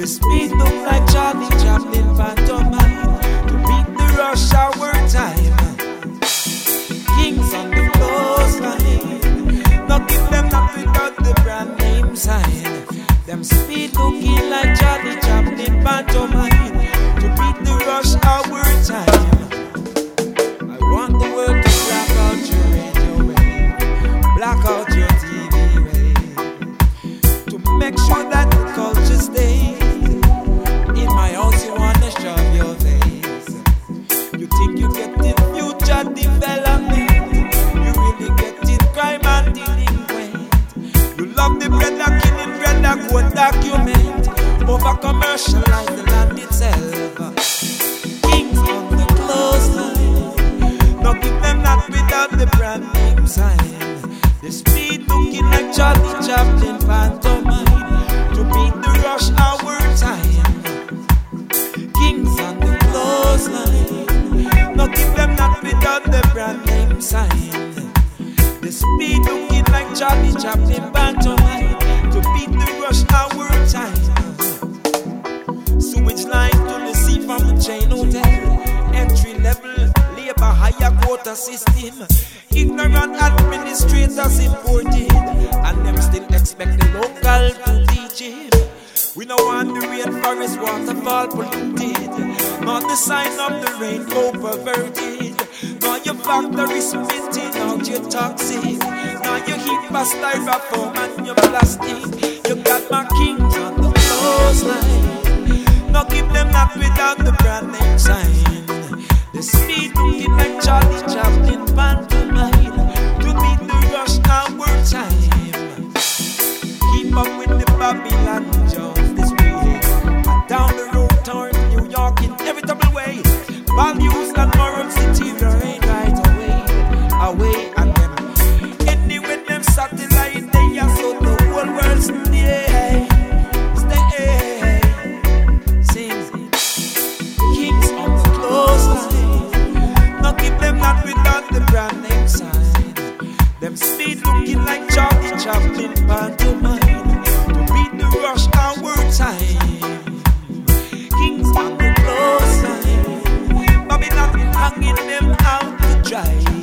speed look like Charlie Chaplin pantomime to beat the rush hour time. Kings on the clothesline, not give them not without the brand name sign. Them speed looking like Charlie Chaplin pantomime to beat the rush hour time. I want the world to black out your radio wave, black out your TV wave, to make sure that the culture stays. In my house you wanna shove your face. You think you get the future development, you really get it crime and delinquent. You love the brother killing brother, quote document, over commercialize the land itself. Kings on the clothesline, not give them that without the brand name sign. The speed looking like Charlie Chaplin pantomime to beat the rush hour time. Kings on the clothesline, not give them that without the brand name sign. The speed looking like Charlie Chaplin pantomime to beat the rush hour time. Sewage line to the sea from the chain hotel, entry level labor higher quota system. Ignorant administrators imported, and them still expect the local to teach him. We don't want the rainforest waterfall polluted, not the sign of the rainbow perverted. Now your factory spitting out your toxic, now you heat by styrofoam and your plastic. You got my kings on the clothesline, now give them that without the brand name sign. The speed looking like Charlie Chaplin pantomime to beat the rush hour time. Keep up with the Babylon Jones display, and down the road turn New York in inevitable way. Values and morals deteriorate right away and them. Anyway them satellite they are so the whole world stay. Sing. Kings on the clothesline, not give them that without the brand name sign. Them speed looking like Charlie Chaplin pantomime to beat the rush hour time. Kings on the clothesline, Babylon hanging them out to dry.